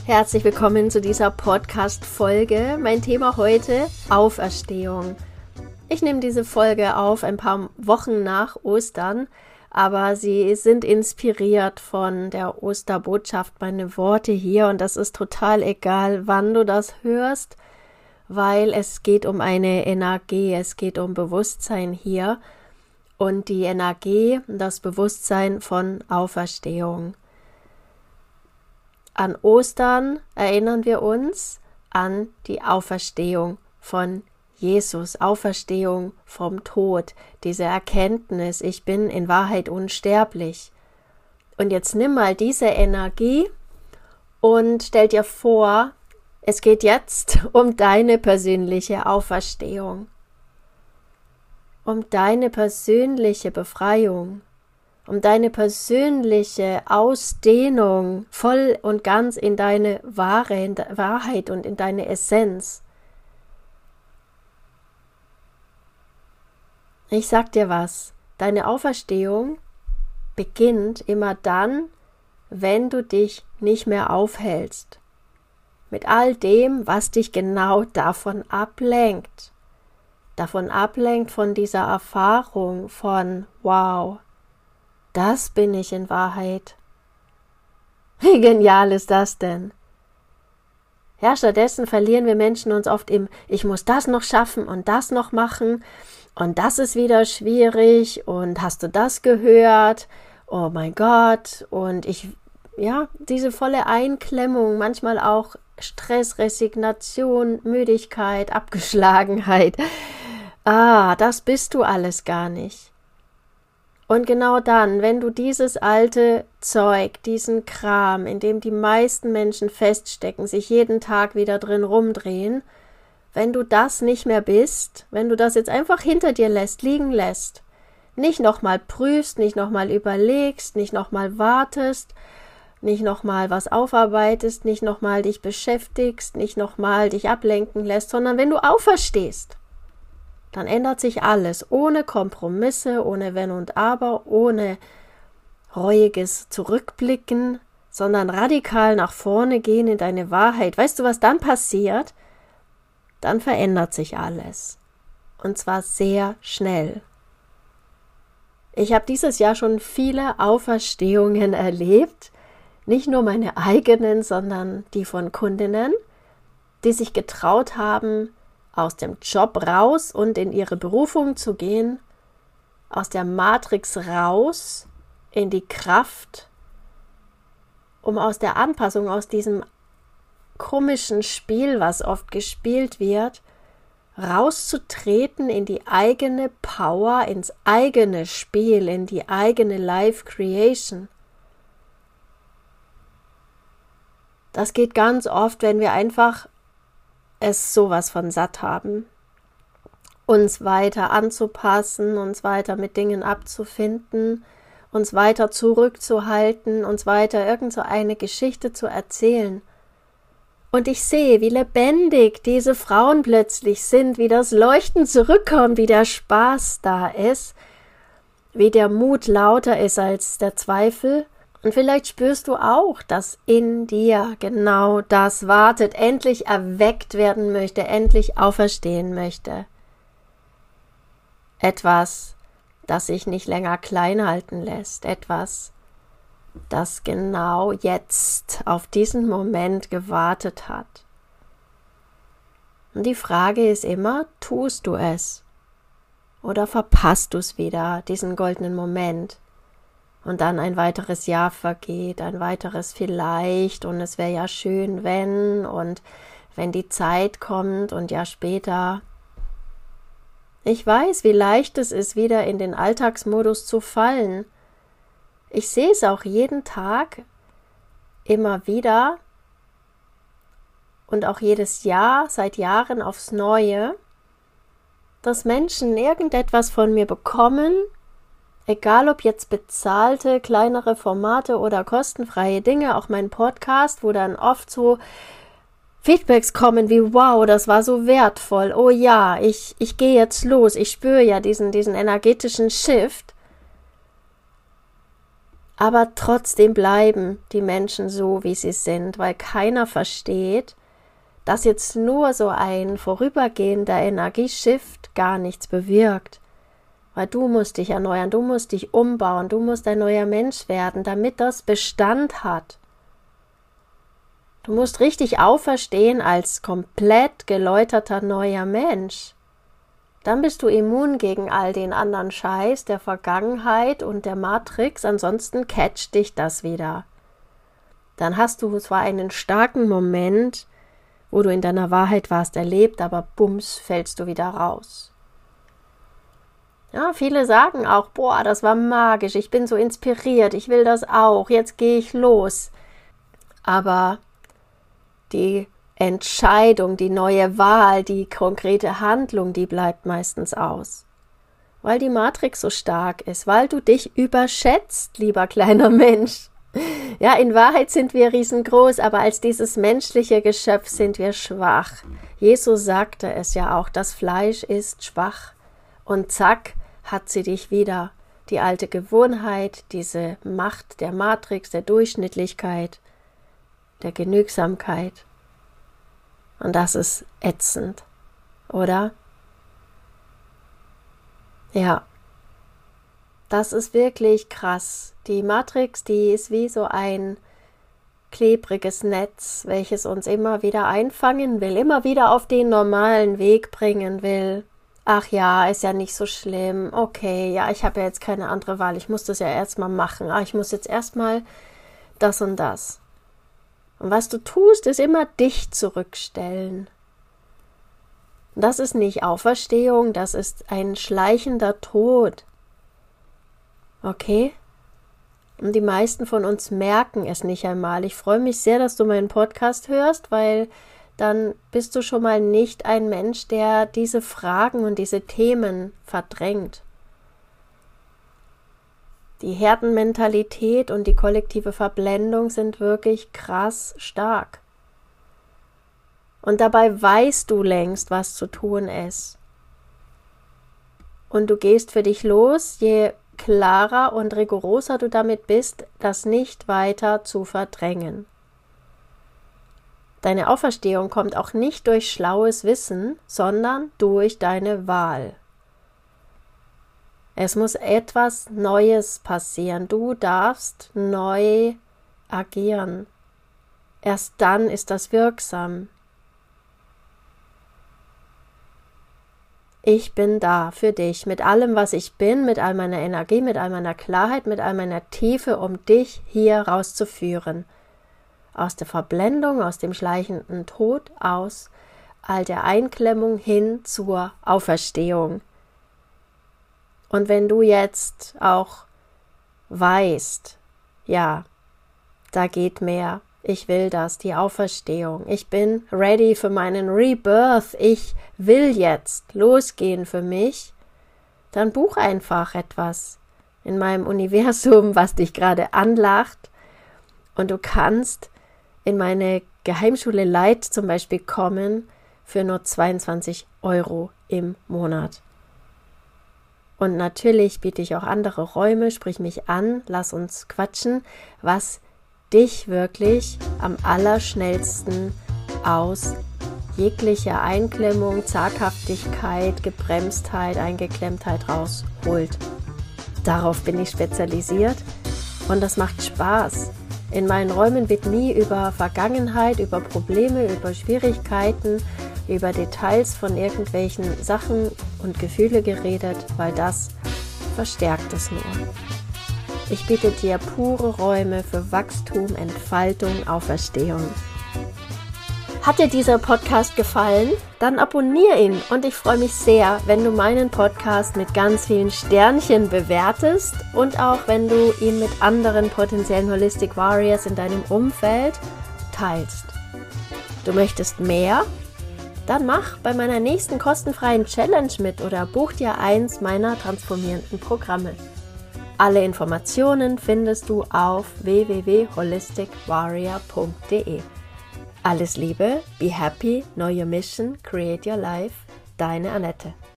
Herzlich willkommen zu dieser Podcast-Folge. Mein Thema heute: Auferstehung. Ich nehme diese Folge auf ein paar Wochen nach Ostern, aber sie sind inspiriert von der Osterbotschaft, meine Worte hier, und das ist total egal, wann du das hörst, weil es geht um eine Energie, es geht um Bewusstsein hier und die Energie, das Bewusstsein von Auferstehung. An Ostern erinnern wir uns an die Auferstehung von Jesus, Auferstehung vom Tod, diese Erkenntnis, ich bin in Wahrheit unsterblich. Und jetzt nimm mal diese Energie und stell dir vor, es geht jetzt um deine persönliche Auferstehung, um deine persönliche Befreiung, um deine persönliche Ausdehnung voll und ganz in deine Wahrheit und in deine Essenz. Ich sag dir was, deine Auferstehung beginnt immer dann, wenn du dich nicht mehr aufhältst. Mit all dem, was dich genau davon ablenkt. Davon ablenkt von dieser Erfahrung von, wow, das bin ich in Wahrheit. Wie genial ist das denn? Ja, stattdessen verlieren wir Menschen uns oft im, ich muss das noch schaffen und das noch machen und das ist wieder schwierig und hast du das gehört? Oh mein Gott, und diese volle Einklemmung, manchmal auch Stress, Resignation, Müdigkeit, Abgeschlagenheit. Das bist du alles gar nicht. Und genau dann, wenn du dieses alte Zeug, diesen Kram, in dem die meisten Menschen feststecken, sich jeden Tag wieder drin rumdrehen, wenn du das nicht mehr bist, wenn du das jetzt einfach hinter dir liegen lässt, nicht nochmal prüfst, nicht nochmal überlegst, nicht nochmal wartest, nicht nochmal was aufarbeitest, nicht nochmal dich beschäftigst, nicht nochmal dich ablenken lässt, sondern wenn du auferstehst, dann ändert sich alles, ohne Kompromisse, ohne Wenn und Aber, ohne reuiges Zurückblicken, sondern radikal nach vorne gehen in deine Wahrheit. Weißt du, was dann passiert? Dann verändert sich alles. Und zwar sehr schnell. Ich habe dieses Jahr schon viele Auferstehungen erlebt, nicht nur meine eigenen, sondern die von Kundinnen, die sich getraut haben, aus dem Job raus und in ihre Berufung zu gehen, aus der Matrix raus in die Kraft, um aus der Anpassung, aus diesem komischen Spiel, was oft gespielt wird, rauszutreten in die eigene Power, ins eigene Spiel, in die eigene Life Creation. Das geht ganz oft, wenn wir einfach es sowas von satt haben, uns weiter anzupassen, uns weiter mit Dingen abzufinden, uns weiter zurückzuhalten, uns weiter irgend so eine Geschichte zu erzählen. Und ich sehe, wie lebendig diese Frauen plötzlich sind, wie das Leuchten zurückkommt, wie der Spaß da ist, wie der Mut lauter ist als der Zweifel. Und vielleicht spürst du auch, dass in dir genau das wartet, endlich erweckt werden möchte, endlich auferstehen möchte. Etwas, das sich nicht länger klein halten lässt, etwas, das genau jetzt auf diesen Moment gewartet hat. Und die Frage ist immer, tust du es? Oder verpasst du es wieder, diesen goldenen Moment? Und dann ein weiteres Jahr vergeht, ein weiteres vielleicht, und es wäre ja schön, und wenn die Zeit kommt und ja später. Ich weiß, wie leicht es ist, wieder in den Alltagsmodus zu fallen. Ich sehe es auch jeden Tag, immer wieder und auch jedes Jahr, seit Jahren aufs Neue, dass Menschen irgendetwas von mir bekommen, egal ob jetzt bezahlte, kleinere Formate oder kostenfreie Dinge, auch mein Podcast, wo dann oft so Feedbacks kommen wie, wow, das war so wertvoll, oh ja, ich gehe jetzt los, ich spüre ja diesen energetischen Shift. Aber trotzdem bleiben die Menschen so, wie sie sind, weil keiner versteht, dass jetzt nur so ein vorübergehender Energieshift gar nichts bewirkt. Weil du musst dich erneuern, du musst dich umbauen, du musst ein neuer Mensch werden, damit das Bestand hat. Du musst richtig auferstehen als komplett geläuterter neuer Mensch. Dann bist du immun gegen all den anderen Scheiß der Vergangenheit und der Matrix, ansonsten catcht dich das wieder. Dann hast du zwar einen starken Moment, wo du in deiner Wahrheit warst, erlebt, aber bums, fällst du wieder raus. Ja, viele sagen auch, boah, das war magisch, ich bin so inspiriert, ich will das auch, jetzt gehe ich los. Aber die Entscheidung, die neue Wahl, die konkrete Handlung, die bleibt meistens aus. Weil die Matrix so stark ist, weil du dich überschätzt, lieber kleiner Mensch. Ja, in Wahrheit sind wir riesengroß, aber als dieses menschliche Geschöpf sind wir schwach. Jesus sagte es ja auch, das Fleisch ist schwach. Und zack, hat sie dich wieder. Die alte Gewohnheit, diese Macht der Matrix, der Durchschnittlichkeit, der Genügsamkeit. Und das ist ätzend, oder? Ja, das ist wirklich krass. Die Matrix, die ist wie so ein klebriges Netz, welches uns immer wieder einfangen will, immer wieder auf den normalen Weg bringen will. Ach ja, ist ja nicht so schlimm. Okay, ja, ich habe ja jetzt keine andere Wahl. Ich muss das ja erstmal machen. Ich muss jetzt erstmal das und das. Und was du tust, ist immer dich zurückstellen. Das ist nicht Auferstehung, das ist ein schleichender Tod. Okay? Und die meisten von uns merken es nicht einmal. Ich freue mich sehr, dass du meinen Podcast hörst, weil dann bist du schon mal nicht ein Mensch, der diese Fragen und diese Themen verdrängt. Die Herdenmentalität und die kollektive Verblendung sind wirklich krass stark. Und dabei weißt du längst, was zu tun ist. Und du gehst für dich los, je klarer und rigoroser du damit bist, das nicht weiter zu verdrängen. Deine Auferstehung kommt auch nicht durch schlaues Wissen, sondern durch deine Wahl. Es muss etwas Neues passieren. Du darfst neu agieren. Erst dann ist das wirksam. Ich bin da für dich, mit allem, was ich bin, mit all meiner Energie, mit all meiner Klarheit, mit all meiner Tiefe, um dich hier rauszuführen. Aus der Verblendung, aus dem schleichenden Tod, aus all der Einklemmung hin zur Auferstehung. Und wenn du jetzt auch weißt, ja, da geht mehr, ich will das, die Auferstehung, ich bin ready für meinen Rebirth, ich will jetzt losgehen für mich, dann buch einfach etwas in meinem Universum, was dich gerade anlacht, und du kannst in meine Geheimschule Light zum Beispiel kommen für nur 22 € im Monat. Und natürlich biete ich auch andere Räume, sprich mich an, lass uns quatschen, was dich wirklich am allerschnellsten aus jeglicher Einklemmung, Zaghaftigkeit, Gebremstheit, Eingeklemmtheit rausholt. Darauf bin ich spezialisiert und das macht Spaß. In meinen Räumen wird nie über Vergangenheit, über Probleme, über Schwierigkeiten, über Details von irgendwelchen Sachen und Gefühle geredet, weil das verstärkt es nur. Ich biete dir pure Räume für Wachstum, Entfaltung, Auferstehung. Hat dir dieser Podcast gefallen? Dann abonniere ihn und ich freue mich sehr, wenn du meinen Podcast mit ganz vielen Sternchen bewertest und auch wenn du ihn mit anderen potenziellen Holistic Warriors in deinem Umfeld teilst. Du möchtest mehr? Dann mach bei meiner nächsten kostenfreien Challenge mit oder buch dir eins meiner transformierenden Programme. Alle Informationen findest du auf www.holisticwarrior.de. Alles Liebe, be happy, know your mission, create your life, deine Annette.